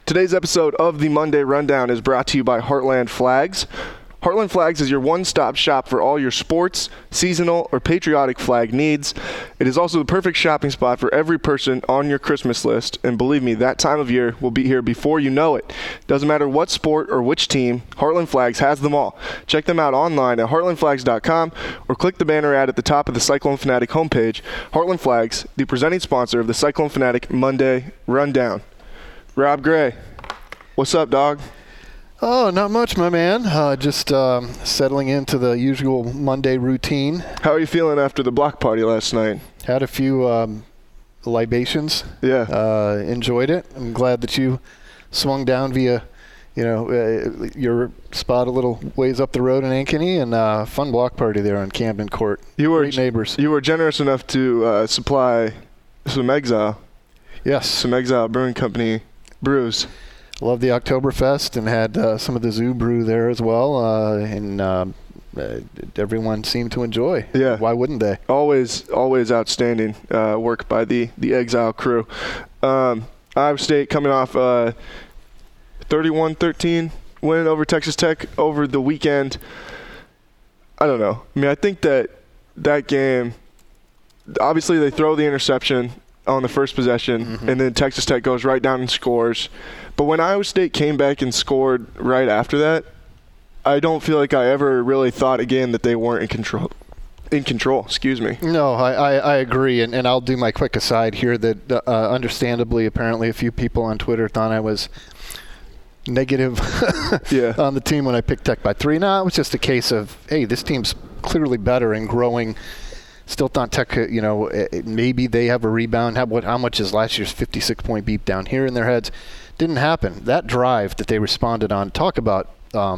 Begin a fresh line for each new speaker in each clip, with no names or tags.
Today's episode of the Monday Rundown is brought to you by Heartland Flags. Heartland Flags is your one-stop shop for all your sports, seasonal, or patriotic flag needs. It is also the perfect shopping spot for every person on your Christmas list, and believe me, that time of year will be here before you know it. Doesn't matter what sport or which team, Heartland Flags has them all. Check them out online at heartlandflags.com or click the banner ad at the top of the Cyclone Fanatic homepage. Heartland Flags, the presenting sponsor of the Cyclone Fanatic Monday Rundown. Rob Gray, what's up, dog?
Oh, not much, my man. Just settling into the usual Monday routine.
How are you feeling after the block party last night?
Had a few libations.
Yeah.
Enjoyed it. I'm glad that you swung down via, your spot a little ways up the road in Ankeny, and fun block party there on Camden Court. Great neighbors.
You were generous enough to supply some Exile.
Yes.
Some Exile Brewing Company brews.
Love the Oktoberfest and had some of the Zoo Brew there as well, and everyone seemed to enjoy.
Yeah.
Why wouldn't they?
Always outstanding work by the Exile crew. Iowa State coming off 31-13 win over Texas Tech over the weekend. I don't know. I mean, I think that game, obviously they throw the interception on the first possession, and then Texas Tech goes right down and scores. But when Iowa State came back and scored right after that, I don't feel like I ever really thought again that they weren't in control. Excuse me.
No, I agree, and I'll do my quick aside here that understandably, apparently a few people on Twitter thought I was negative on the team when I picked Tech by 3. No, it was just a case of, hey, this team's clearly better and growing. Still thought Tech, maybe they have a rebound. How much is last year's 56-point beat down here in their heads? Didn't happen. That drive that they responded on, talk about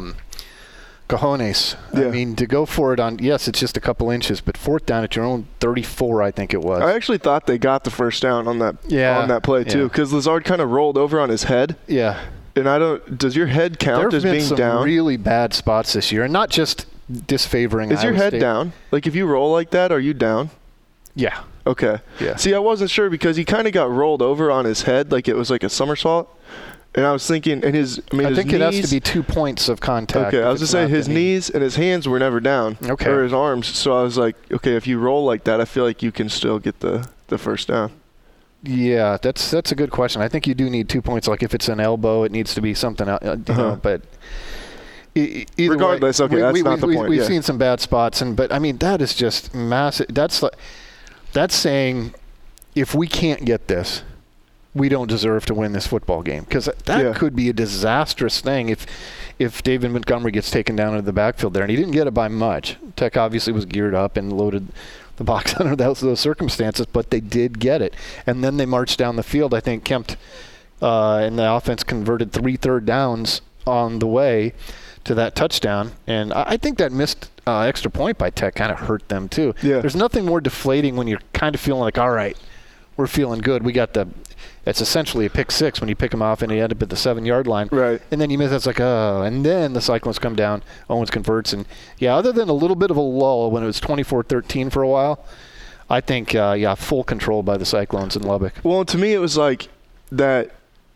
cojones.
Yeah.
I mean, to go for it on, yes, it's just a couple inches, but fourth down at your own 34, I think it was.
I actually thought they got the first down on that play too, because Lazard kind of rolled over on his head.
Yeah.
And does your head count as being down?
There have been some really bad spots this year, and not just disfavoring
Is your
Iowa
head
State.
down? Like if you roll like that, are you down?
Yeah.
Okay.
Yeah.
See, I wasn't sure because he kind of got rolled over on his head like it was like a somersault. And I was thinking, and his knees,
it has to be 2 points of contact.
Okay, I was just saying his knees and his hands were never down.
Okay.
Or his arms. So I was like, okay, if you roll like that, I feel like you can still get the first down.
Yeah, that's a good question. I think you do need 2 points. Like if it's an elbow, it needs to be something else, but either
regardless,
way,
okay, that's not the point.
We've seen some bad spots, but I mean that is just massive. That's saying if we can't get this, we don't deserve to win this football game, because that could be a disastrous thing if David Montgomery gets taken down into the backfield there, and he didn't get it by much. Tech obviously was geared up and loaded the box under those circumstances, but they did get it, and then they marched down the field. I think Kempt and the offense converted 3 third downs on the way to that touchdown, and I think that missed extra point by Tech kind of hurt them too.
Yeah.
There's nothing more deflating when you're kind of feeling like, all right, we're feeling good. It's essentially a pick six when you pick them off and you end up at the 7-yard line.
Right.
And then you miss, it's like, oh. And then the Cyclones come down, Owens converts. And, other than a little bit of a lull when it was 24-13 for a while, I think, full control by the Cyclones in Lubbock.
Well, to me it was like that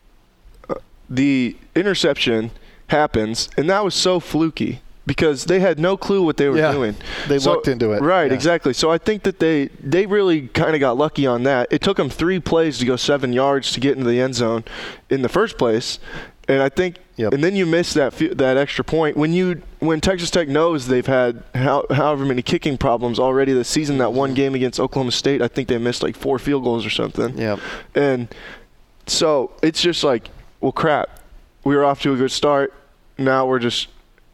the interception happens, and that was so fluky because they had no clue what they were doing.
They looked into it.
Right, exactly. So I think that they really kind of got lucky on that. It took them 3 plays to go 7 yards to get into the end zone in the first place. And I think and then you miss that extra point. When Texas Tech knows they've had however many kicking problems already this season, that one game against Oklahoma State, I think they missed like 4 field goals or something.
Yep.
And so it's just like, well, crap. We were off to a good start. Now we're just,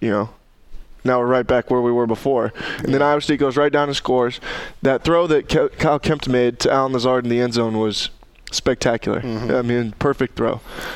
now we're right back where we were before. And then Iowa State goes right down and scores. That throw that Kyle Kempt made to Alan Lazard in the end zone was spectacular. I mean, perfect throw.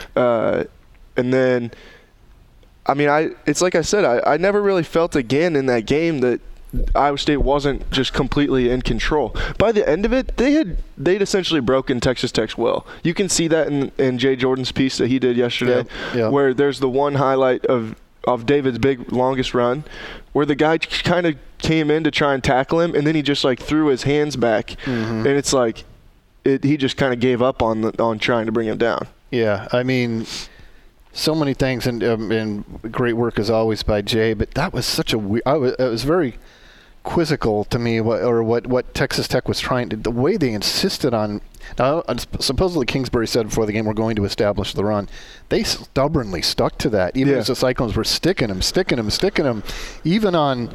And then, I mean, it's like I said, I never really felt again in that game that Iowa State wasn't just completely in control. By the end of it, they'd essentially broken Texas Tech's will. You can see that in Jay Jordan's piece that he did yesterday, where there's the one highlight of David's big longest run where the guy kind of came in to try and tackle him, and then he just like threw his hands back, and it's like he just kind of gave up on trying to bring him down.
Yeah, I mean, So many things, and great work as always by Jay. But that was such a weird. It was very quizzical to me, what Texas Tech was trying to. The way they insisted on. Now, supposedly Kingsbury said before the game, we're going to establish the run. They stubbornly stuck to that, even as the Cyclones were sticking them, even on.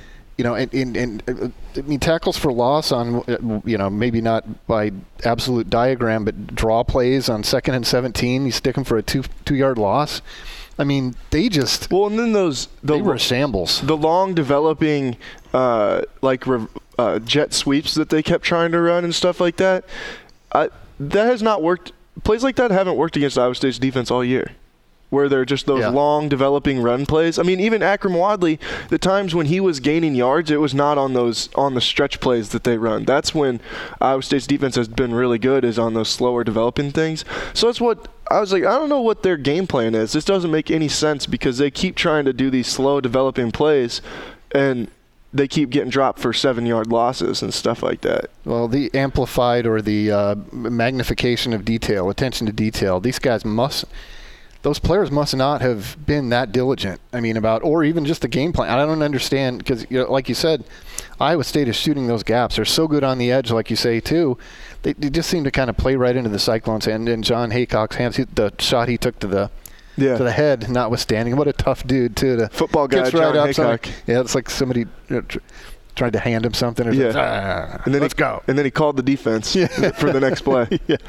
Tackles for loss on, maybe not by absolute diagram, but draw plays on 2nd and 17. You stick them for a two-yard loss. I mean, they just
and then
they were shambles.
The long developing jet sweeps that they kept trying to run and stuff like that. That has not worked. Plays like that haven't worked against Iowa State's defense all year, where they're just those long developing run plays. I mean, even Akram Wadley, the times when he was gaining yards, it was not on the stretch plays that they run. That's when Iowa State's defense has been really good, is on those slower developing things. So that's what I was like, I don't know what their game plan is. This doesn't make any sense because they keep trying to do these slow developing plays and they keep getting dropped for 7-yard losses and stuff like that.
Well, the amplified or the magnification of detail, attention to detail, those players must not have been that diligent. I mean, or even just the game plan. I don't understand because, like you said, Iowa State is shooting those gaps. They're so good on the edge, like you say, too. They just seem to kind of play right into the Cyclones' hand. And John Haycock's hands, the shot he took to the head, notwithstanding. What a tough dude, too.
Football guy, John Haycock.
It's like somebody tried to hand him something. Or
and then
let's go.
And then he called the defense for the next play.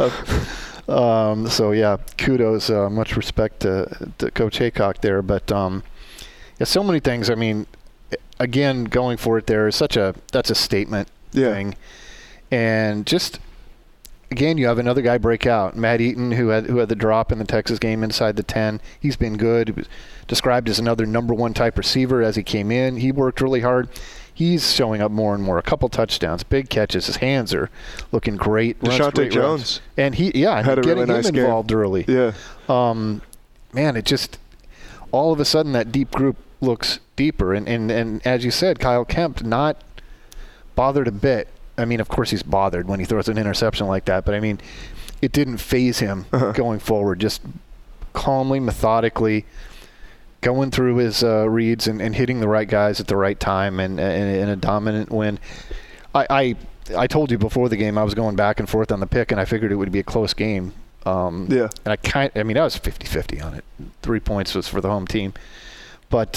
Kudos, much respect to Coach Haycock there. But so many things. I mean, again, going for it there is that's a statement thing. And just, again, you have another guy break out. Matt Eaton, who had the drop in the Texas game inside the 10. He's been good. He was described as another number one type receiver as he came in. He worked really hard. He's showing up more and more. A couple touchdowns, big catches. His hands are looking great.
Deshaunte Jones.
And he had a really nice game. Involved early.
Yeah.
It just, all of a sudden that deep group looks deeper. And as you said, Kyle Kemp not bothered a bit. I mean, of course he's bothered when he throws an interception like that. But, I mean, it didn't faze him going forward. Just calmly, methodically, going through his reads and hitting the right guys at the right time and in a dominant win. I told you before the game I was going back and forth on the pick, and I figured it would be a close game. And I was 50-50 on it. 3 points was for the home team. But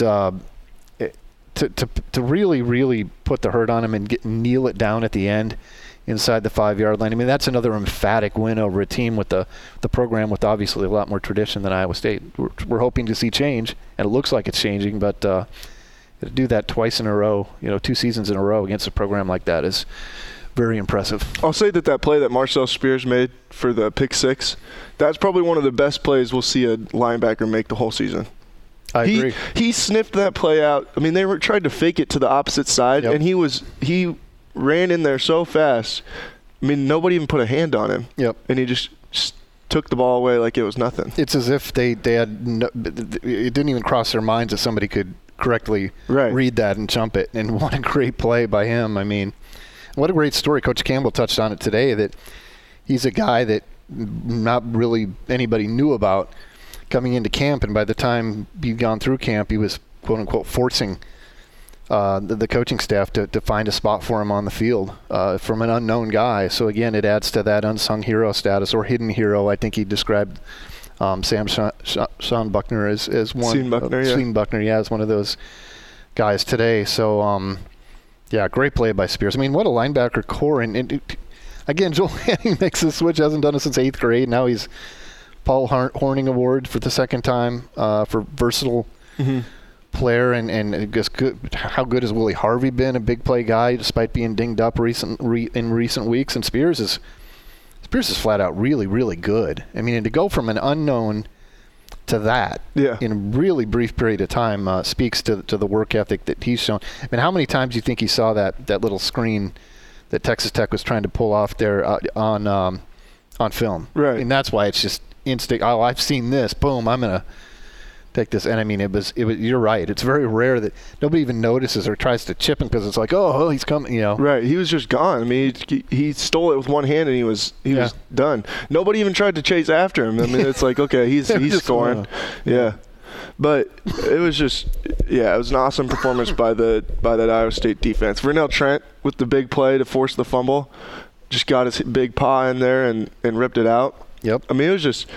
to really, really put the hurt on him and kneel it down at the end inside the 5-yard line. I mean, that's another emphatic win over a team with the program with obviously a lot more tradition than Iowa State. We're hoping to see change, and it looks like it's changing, but to do that twice in a row, 2 seasons in a row against a program like that is very impressive.
I'll say that play that Marcel Spears made for the pick 6, that's probably one of the best plays we'll see a linebacker make the whole season.
I agree.
He sniffed that play out. I mean, they tried to fake it to the opposite side, and he ran in there so fast. I mean, nobody even put a hand on him.
Yep.
And he just took the ball away like it was nothing.
It's as if they had it didn't even cross their minds that somebody could correctly read that and jump it. And what a great play by him. I mean, what a great story. Coach Campbell touched on it today, that he's a guy that not really anybody knew about coming into camp, and by the time he'd gone through camp, he was quote-unquote forcing the coaching staff to find a spot for him on the field from an unknown guy. So again, it adds to that unsung hero status, or hidden hero. I think he described Sean Buckner as one. Sean Buckner, as one of those guys today. So great play by Spears. I mean, what a linebacker core. And again, Joel Lanning makes the switch, hasn't done it since 8th grade. Now he's Paul Horning Award for the second time for versatile player, and just how good has Willie Harvey been, a big play guy despite being dinged up in recent weeks. And Spears is flat out really, really good. I mean, and to go from an unknown to that in a really brief period of time speaks to the work ethic that he's shown. I mean, how many times do you think he saw that little screen that Texas Tech was trying to pull off there on film?
Right.
And that's why it's just instinct. Oh, I've seen this. Boom, I'm gonna take this. And I mean, it was. You're right. It's very rare that nobody even notices or tries to chip him because it's like, oh, he's coming. You know.
Right. He was just gone. I mean, he stole it with one hand and he was done. Nobody even tried to chase after him. I mean, it's like, okay, he's scoring. Yeah. But it was just, it was an awesome performance by that Iowa State defense. Vernell Trent with the big play to force the fumble, just got his big paw in there and ripped it out.
Yep.
I mean, it was just,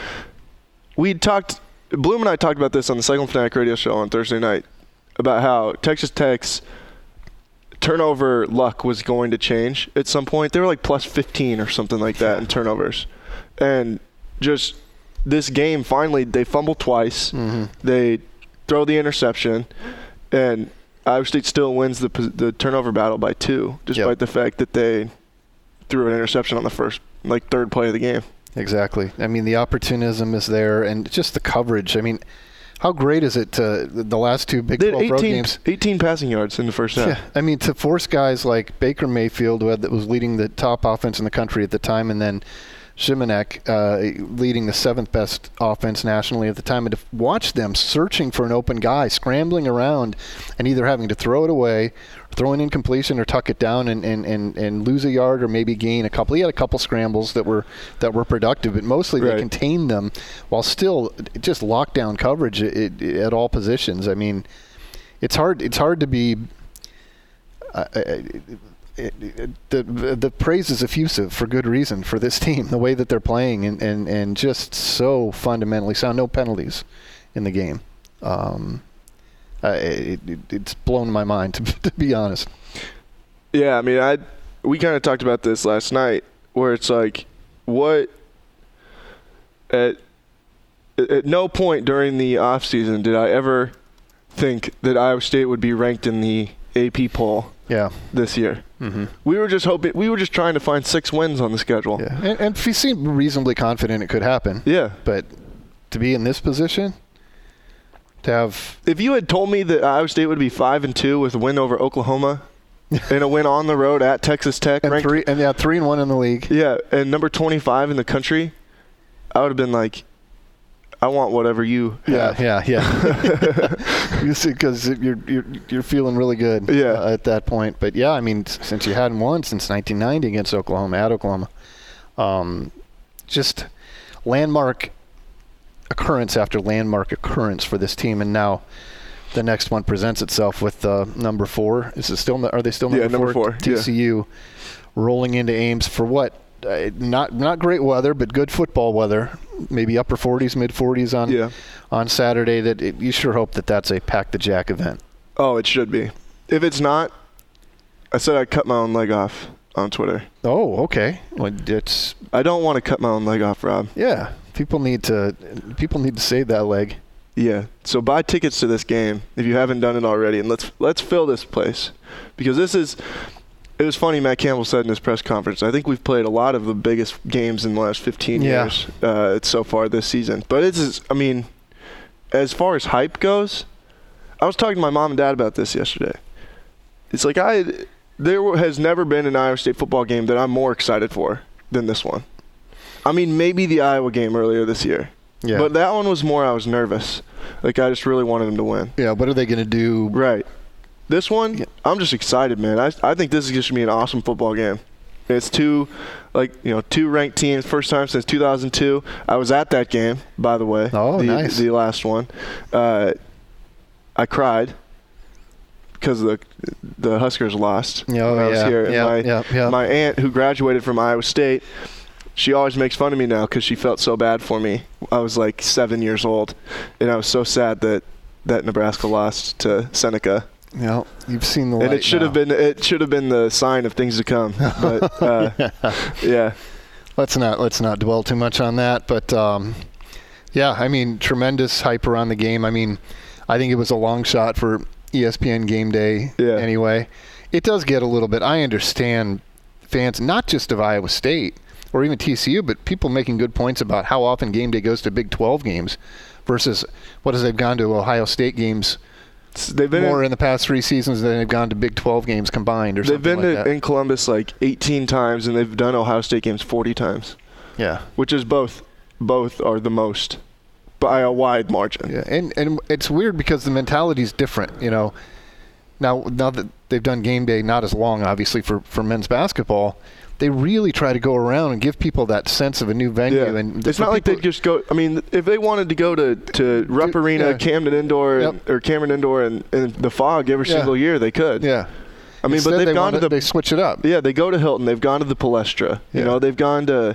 Bloom and I talked about this on the Cyclone Fanatic radio show on Thursday night, about how Texas Tech's turnover luck was going to change at some point. They were like plus 15 or something like that in turnovers. And just this game, finally, they fumble twice. Mm-hmm. They throw the interception, and Iowa State still wins the turnover battle by 2, despite the fact that they threw an interception on the third play of the game.
Exactly. I mean, the opportunism is there, and just the coverage. I mean, how great is it to the last 2 Big 12 road games?
18 passing yards in the first half.
Yeah. I mean, to force guys like Baker Mayfield, that was leading the top offense in the country at the time, and then Shimanek leading the 7th best offense nationally at the time, and to watch them searching for an open guy, scrambling around, and either having to throw it away, throw an incompletion, or tuck it down and lose a yard or maybe gain a couple. He had a couple scrambles that were productive, but mostly they contained them while still just lockdown coverage at all positions. I mean, it's hard to be. The praise is effusive for good reason for this team, the way that they're playing and just so fundamentally sound. No penalties in the game. It's blown my mind, to be honest.
Yeah, I mean, we kind of talked about this last night, where it's like, at no point during the offseason did I ever think that Iowa State would be ranked in the AP poll this year. Mm-hmm. We were just trying to find 6 wins on the schedule.
Yeah. And we seemed reasonably confident it could happen.
Yeah.
But to be in this position, to have...
If you had told me that Iowa State would be 5-2 with a win over Oklahoma and a win on the road at Texas Tech.
And 3-1 in the league.
Yeah, and number 25 in the country, I would have been like, I want whatever you have.
Yeah. You see, because you're feeling really good at that point. But yeah, I mean, since you hadn't won since 1990 against Oklahoma, at Oklahoma, just landmark occurrence after landmark occurrence for this team, and now the next one presents itself with number 4. Is it still? Are they still number 4? TCU rolling into Ames for what? Not great weather, but good football weather. Maybe upper 40s, mid 40s on Saturday. You sure hope that's a pack the jack event.
Oh, it should be. If it's not, I said I'd cut my own leg off on Twitter.
Oh, okay. Well,
I don't want to cut my own leg off, Rob.
Yeah, people need to save that leg.
Yeah. So buy tickets to this game if you haven't done it already, and let's fill this place, because this is. It was funny, Matt Campbell said in his press conference, I think we've played a lot of the biggest games in the last 15 years so far this season. But as far as hype goes, I was talking to my mom and dad about this yesterday. It's like there has never been an Iowa State football game that I'm more excited for than this one. I mean, maybe the Iowa game earlier this year. Yeah. But that one was more I was nervous. Like, I just really wanted them to win.
Yeah, what are they going to do?
Right. This one, I'm just excited, man. I think this is going to be an awesome football game. It's 2 ranked teams, first time since 2002. I was at that game, by the way.
Oh, nice.
The last one. I cried because the Huskers lost when I was here. And my aunt, who graduated from Iowa State, she always makes fun of me now because she felt so bad for me. I was like 7 years old, and I was so sad that Nebraska lost to Seneca.
Yeah, you've seen the light.
And it should have been the sign of things to come. But yeah.
Let's not dwell too much on that. But I mean, tremendous hype around the game. I mean, I think it was a long shot for ESPN Game Day. Yeah. Anyway, it does get a little bit. I understand fans, not just of Iowa State or even TCU, but people making good points about how often Game Day goes to Big 12 games versus they've gone to Ohio State games. They've been more in the past 3 seasons than they've gone to Big 12 games combined or something like that.
They've been in Columbus like 18 times, and they've done Ohio State games 40 times.
Yeah.
Which is both are the most by a wide margin.
Yeah, and it's weird because the mentality is different. Now that they've done game day, not as long, obviously, for men's basketball, they really try to go around and give people that sense of a new venue.
Yeah.
And
it's not like they just go. I mean, if they wanted to go to Rupp Arena, Camden Indoor, or Cameron Indoor, and the Fog every single year, they could.
Yeah.
I mean,
Instead,
but they've gone to
they switch it up.
Yeah, they go to Hilton. They've gone to the Palestra.
Yeah.
They've gone to.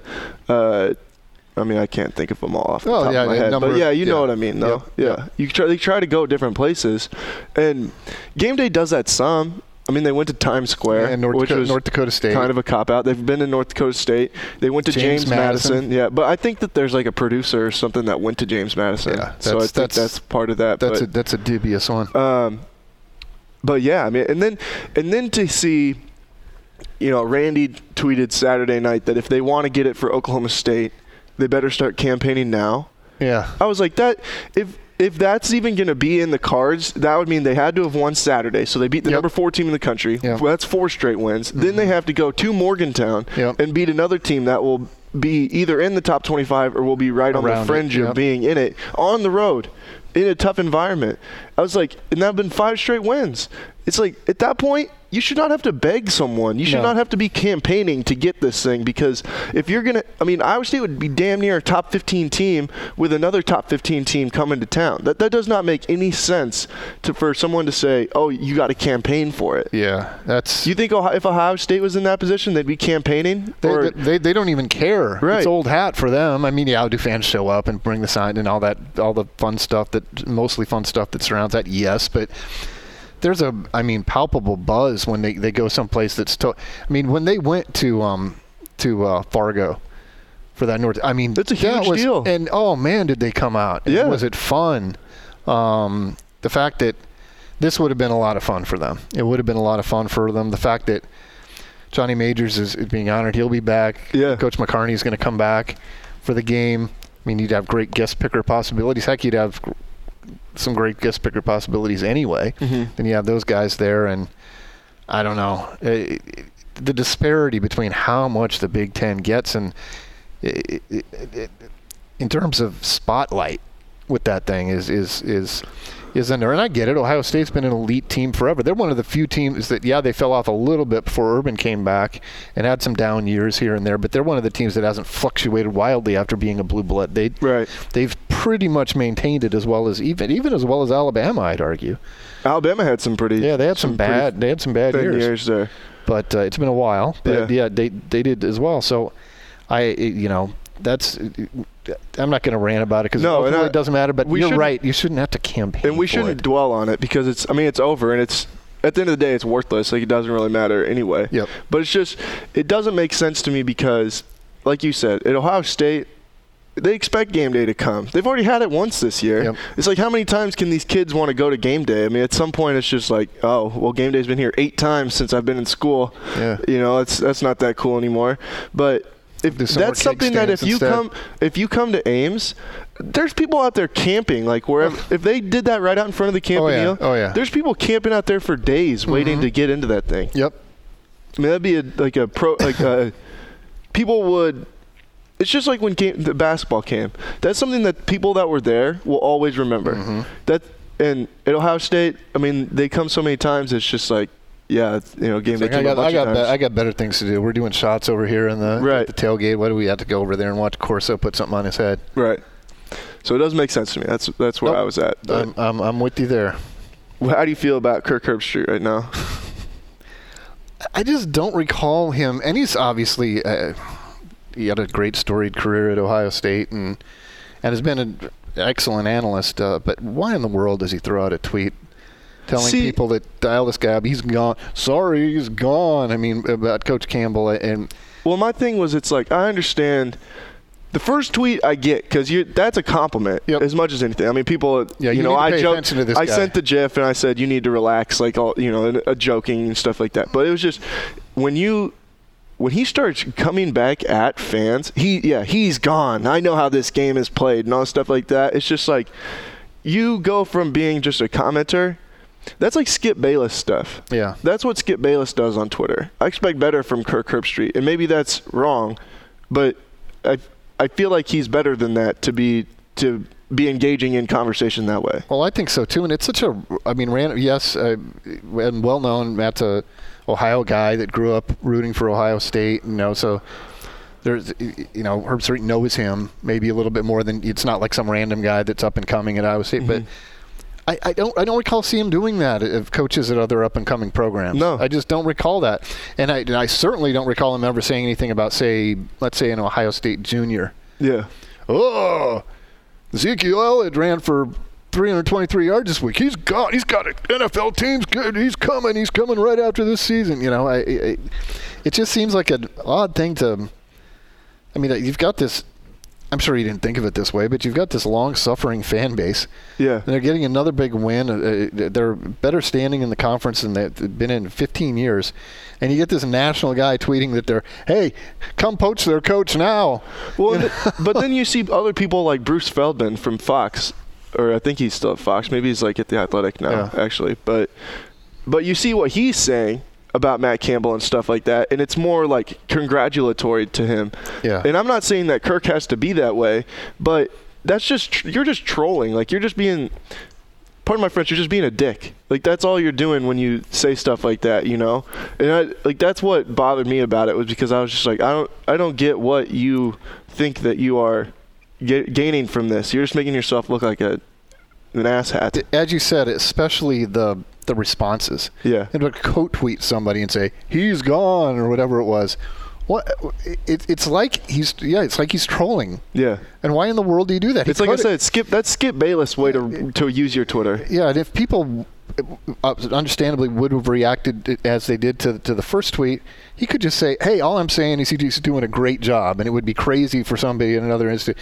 I mean, I can't think of them all off the top of my head. But you know what I mean, though. Yeah. They try to go different places. And Game Day does that some. I mean, they went to Times Square,
and
which was
North Dakota State.
Kind of a cop-out. They've been to North Dakota State. They went to James Madison. Yeah, but I think that there's like a producer or something that went to James Madison.
Yeah,
so I think that's part of that.
That's a dubious one.
But yeah, I mean, and then to see, Randy tweeted Saturday night that if they want to get it for Oklahoma State, they better start campaigning now.
Yeah.
I was like, that if that's even going to be in the cards, that would mean they had to have won Saturday. So they beat the number 4 team in the country. Yep. Well, that's 4 straight wins. Mm-hmm. Then they have to go to Morgantown and beat another team that will be either in the top 25 or will be right on the fringe of being in it on the road in a tough environment. I was like, and that have been 5 straight wins. It's like, at that point, you should not have to beg someone. You should not have to be campaigning to get this thing, because if you're going to – I mean, Iowa State would be damn near a top 15 team with another top 15 team coming to town. That does not make any sense for someone to say, oh, you got to campaign for it.
Yeah, that's –
You think if Ohio State was in that position, they'd be campaigning?
They don't even care.
Right.
It's old hat for them. I mean, do fans show up and bring the sign and all the fun stuff mostly fun stuff that surrounds that? Yes, but – there's palpable buzz when they go someplace that's when they went to Fargo for that North,
that's a huge deal.
And oh man, did they come out.
Yeah.
Was it fun? The fact that this would have been a lot of fun for them. It would have been a lot of fun for them. The fact that Johnny Majors is being honored. He'll be back.
Yeah.
Coach McCarney is going to come back for the game. I mean, you'd have great guest picker possibilities. Heck, you'd have some great guest picker possibilities anyway.
Mm-hmm.
Then you have those guys there, and I don't know. The disparity between how much the Big Ten gets and in terms of spotlight with that thing is in there. And I get it. Ohio State's been an elite team forever. They're one of the few teams that, they fell off a little bit before Urban came back and had some down years here and there, but they're one of the teams that hasn't fluctuated wildly after being a blue blood. They've pretty much maintained it as well as even as well as Alabama, I'd argue.
Alabama had some pretty
they had some bad years
there.
But it's been a while. But they did as well. So that's I'm not going to rant about it because it doesn't matter. But you're right. You shouldn't have to campaign.
And we shouldn't dwell on it because it's over, and it's at the end of the day it's worthless. Like, it doesn't really matter anyway.
Yep.
But it's just, it doesn't make sense to me because, like you said, at Ohio State, they expect game day to come. They've already had it once this year.
Yep.
It's like, how many times can these kids want to go to game day? I mean, at some point it's just like, oh, well, game day's been here 8 times since I've been in school.
Yeah.
That's not that cool anymore. But that's something that if you come to Ames, there's people out there camping. Like, wherever, if they did that right out in front of the Campanile, there's people camping out there for days waiting to get into that thing.
Yep.
I mean, that'd be people would. It's just like when the basketball camp. That's something that people that were there will always remember. Mm-hmm. And at Ohio State, I mean, they come so many times. It's just like, game day.
I got better things to do. We're doing shots over here at the tailgate. Why do we have to go over there and watch Corso put something on his head? Right.
So it doesn't make sense to me. That's where I was at.
I'm with you there.
How do you feel about Kirk Herbstreit right now?
I just don't recall him, and he's obviously he had a great storied career at Ohio State and has been an excellent analyst. But why in the world does he throw out a tweet telling people that dial this guy up, he's gone? Sorry, he's gone. I mean, about Coach Campbell
Well, my thing was, it's like, I understand. The first tweet I get, because that's a compliment as much as anything. I mean, people, I joked. I sent the GIF and I said, you need to relax, like, all, joking and stuff like that. But it was just, when he starts coming back at fans, he's gone. I know how this game is played and all stuff like that. It's just like, you go from being just a commenter. That's like Skip Bayless stuff.
Yeah.
That's what Skip Bayless does on Twitter. I expect better from Kirk Herbstreit. And maybe that's wrong, but I feel like he's better than that to be be engaging in conversation that way.
Well, I think so too, and it's such a. I mean, yes, and well known. Matt's a Ohio guy that grew up rooting for Ohio State. So there's, Herb Street knows him maybe a little bit more than. It's not like some random guy that's up and coming at Iowa State, but. I don't recall seeing him doing that of coaches at other up and coming programs.
No,
I just don't recall that, and I certainly don't recall him ever saying anything about, let's say an Ohio State junior.
Yeah.
Oh, Ezekiel Elliott ran for 323 yards this week. He's got an NFL team's good. He's coming right after this season. It just seems like an odd thing to. I mean, you've got this. I'm sure you didn't think of it this way, but you've got this long-suffering fan base.
Yeah.
And they're getting another big win. They're better standing in the conference than they've been in 15 years. And you get this national guy tweeting that hey, come poach their coach now.
Well, but then you see other people like Bruce Feldman from Fox, or I think he's still at Fox. Maybe he's like at The Athletic now, actually. But you see what he's saying about Matt Campbell and stuff like that, and it's more like congratulatory to him.
Yeah.
And I'm not saying that Kirk has to be that way, but that's just you're just trolling. Like, you're just being, pardon my French, you're just being a dick. Like, that's all you're doing when you say stuff like that, And that's what bothered me about it, was because I was just like, I don't get what you think that you are gaining from this. You're just making yourself look like an asshat.
As you said, especially the responses.
Yeah.
And to quote tweet somebody and say, he's gone, or whatever it was. What it's like he's trolling.
Yeah.
And why in the world do you do that?
It's like I said, that's Skip Bayless' way to use your Twitter.
Yeah, and if people understandably would have reacted as they did to the first tweet, he could just say, hey, all I'm saying is he's doing a great job, and it would be crazy for somebody in another institute,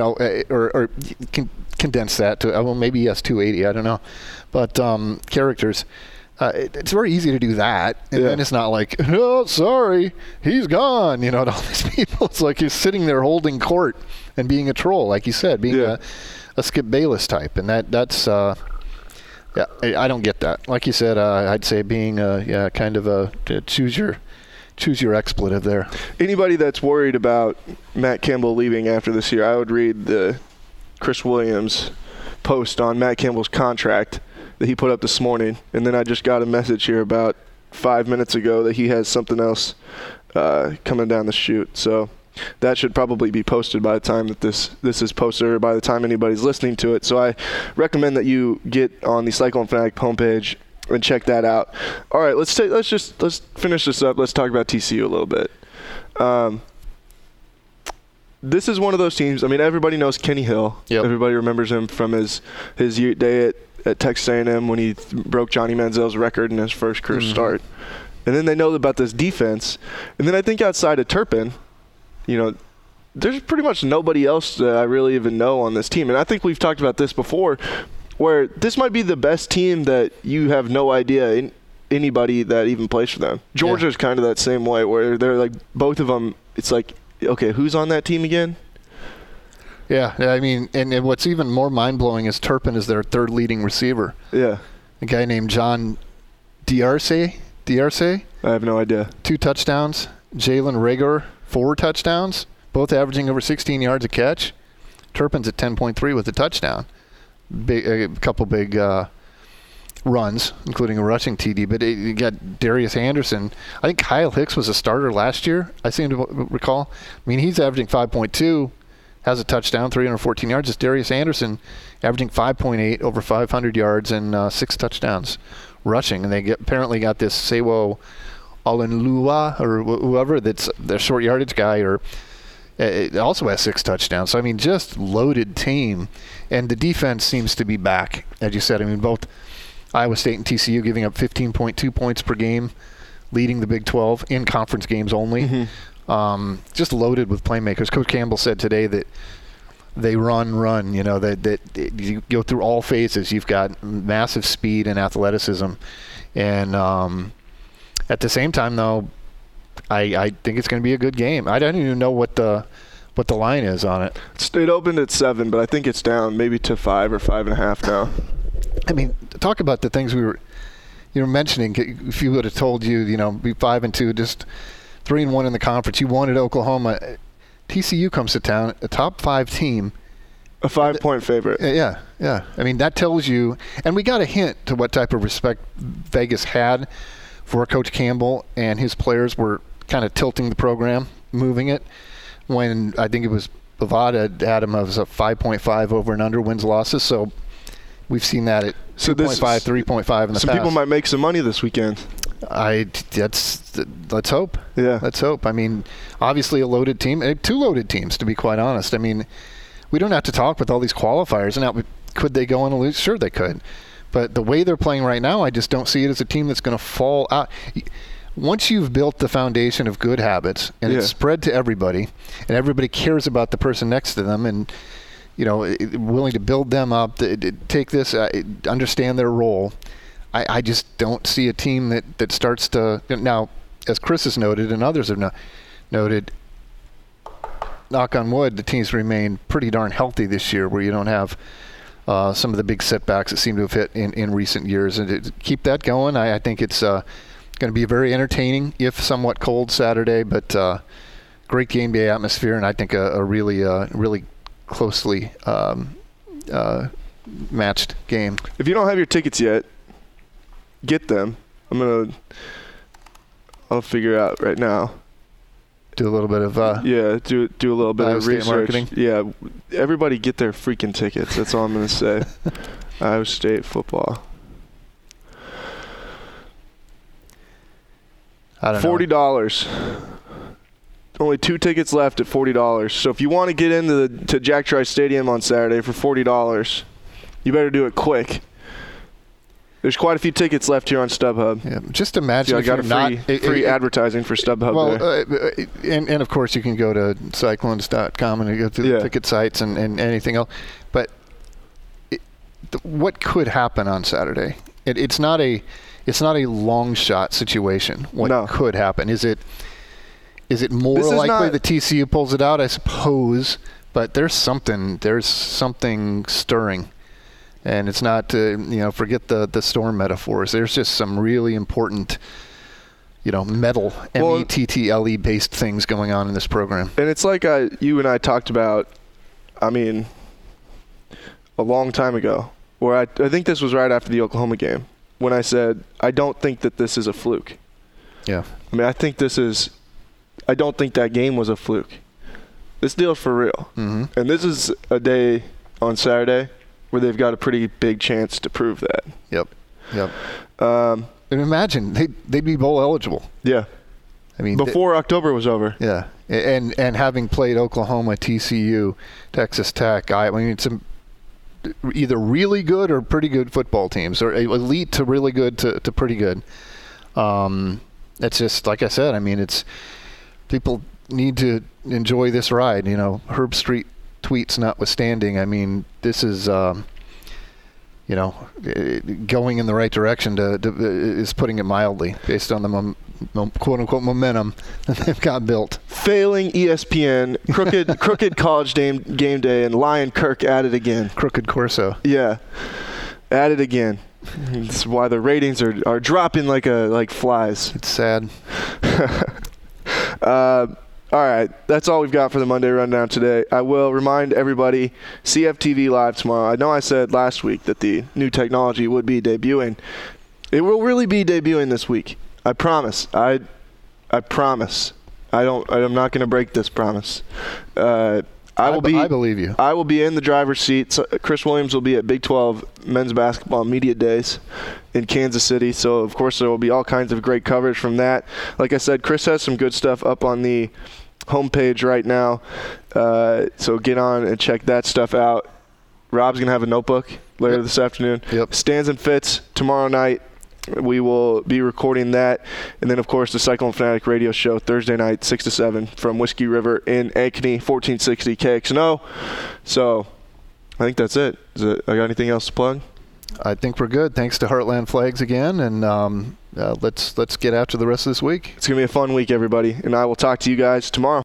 or condense that to, well, maybe he has 280, I don't know. But characters, it's very easy to do that. And then it's not like, oh, sorry, he's gone. To all these people, it's like he's sitting there holding court and being a troll, like you said, being a Skip Bayless type. And that's, I don't get that. Like you said, I'd say being, kind of a choose your expletive there.
Anybody that's worried about Matt Campbell leaving after this year, I would read the Chris Williams post on Matt Campbell's contract that he put up this morning, and then I just got a message here about 5 minutes ago that he has something else coming down the chute. So that should probably be posted by the time that this is posted, or by the time anybody's listening to it. So I recommend that you get on the Cyclone Fanatic homepage and check that out. All right, let's finish this up. Let's talk about TCU a little bit. This is one of those teams. I mean, everybody knows Kenny Hill.
Yep.
Everybody remembers him from his day at Texas A&M when he broke Johnny Manziel's record in his first career start. And then they know about this defense. And then I think outside of Turpin, there's pretty much nobody else that I really even know on this team. And I think we've talked about this before, where this might be the best team that you have no idea anybody that even plays for them. Georgia's kind of that same way, where they're like, both of them, it's like, okay, who's on that team again?
Yeah, I mean, and what's even more mind-blowing is Turpin is their third leading receiver.
Yeah.
A guy named John D'Arce.
I have no idea. 2
touchdowns. Jalen Reagor, 4 touchdowns, both averaging over 16 yards a catch. Turpin's at 10.3 with a touchdown. A couple big runs, including a rushing TD. But you got Darius Anderson. I think Kyle Hicks was a starter last year, I seem to recall. I mean, he's averaging 5.2. Has a touchdown, 314 yards. It's Darius Anderson averaging 5.8, over 500 yards, and 6 touchdowns rushing. And they apparently got this Sewo Alenlua, or whoever, that's their short yardage guy, or it also has 6 touchdowns. So, I mean, just loaded team. And the defense seems to be back, as you said. I mean, both Iowa State and TCU giving up 15.2 points per game, leading the Big 12 in conference games only. Just loaded with playmakers. Coach Campbell said today that they run, that you go through all phases. You've got massive speed and athleticism. And at the same time, though, I think it's going to be a good game. I don't even know what the line is on it.
It opened at 7, but I think it's down maybe to 5 or 5.5 now.
I mean, talk about the things you were mentioning. If you would have told you, be 5-2, just 3-1 in the conference, you wanted Oklahoma. TCU comes to town, a top 5 team,
A 5-point favorite.
Yeah. I mean, that tells you, and we got a hint to what type of respect Vegas had for Coach Campbell, and his players were kind of tilting the program, moving it, when I think it was Bovada had him as a 5.5 over and under wins losses. So we've seen that at 2.5, 3.5 in the past.
Some people might make some money this weekend.
Let's hope.
Yeah.
Let's hope. I mean, obviously a loaded team, 2 loaded teams, to be quite honest. I mean, we don't have to talk with all these qualifiers. Now, could they go on and lose? Sure, they could. But the way they're playing right now, I just don't see it as a team that's going to fall out. Once you've built the foundation of good habits and it's spread to everybody, and everybody cares about the person next to them, and willing to build them up, take this, understand their role, I just don't see a team that starts to now, as Chris has noted and others have noted. Knock on wood, the teams remain pretty darn healthy this year, where you don't have some of the big setbacks that seem to have hit in recent years. And to keep that going, I think it's going to be a very entertaining, if somewhat cold, Saturday, but great game day atmosphere, and I think a really closely matched game.
If you don't have your tickets yet, get them. I'll figure out right now.
Do a little bit of
do a little bit of research.
Marketing.
Yeah, everybody get their freaking tickets. That's all I'm going to say. Iowa State football.
I don't know.
$40. Only 2 tickets left at $40. So if you want to get into to Jack Trice Stadium on Saturday for $40, you better do it quick. There's quite a few tickets left here on StubHub.
Yeah, just imagine
I got free advertising for StubHub.
Well, and of course you can go to Cyclones.com and go to the ticket sites and anything else. But what could happen on Saturday? It's not a long shot situation. What could happen? Is it more likely that TCU pulls it out? I suppose, but there's something stirring. And it's not, forget the storm metaphors. There's just some really important, metal, METTLE based things going on in this program.
And it's like you and I talked about, a long time ago, where I think this was right after the Oklahoma game, when I said, I don't think that this is a fluke.
Yeah.
I don't think that game was a fluke. This deal's for real.
Mm-hmm.
And this is a day on Saturday where they've got a pretty big chance to prove that.
Yep. And imagine they'd be bowl eligible.
Yeah. Before October was over.
Yeah. And having played Oklahoma, TCU, Texas Tech, it's either really good or pretty good football teams, or elite to really good to pretty good. It's just like I said. It's people need to enjoy this ride. Herb Street tweets notwithstanding. This is going in the right direction is putting it mildly, based on the quote unquote momentum that they've got built.
Failing ESPN, crooked college game day, and Lion Kirk at it again.
Crooked Corso.
Yeah, at it again. That's why the ratings are dropping like flies.
It's sad.
All right, that's all we've got for the Monday Rundown today. I will remind everybody, CFTV Live tomorrow. I know I said last week that the new technology would be debuting. It will really be debuting this week. I promise. I promise. I'm not going to break this promise. I believe you. I will be in the driver's seat. So Chris Williams will be at Big 12 Men's Basketball Media Days in Kansas City. So, of course, there will be all kinds of great coverage from that. Like I said, Chris has some good stuff up on the homepage right now. So get on and check that stuff out. Rob's going to have a notebook later this afternoon.
Yep.
Stands and Fits tomorrow night. We will be recording that. And then, of course, the Cyclone Fanatic radio show Thursday night, 6 to 7 from Whiskey River in Ankeny, 1460 KXNO. So I think that's it. I got anything else to plug?
I think we're good. Thanks to Heartland Flags again. And let's get after the rest of this week.
It's going to be a fun week, everybody. And I will talk to you guys tomorrow.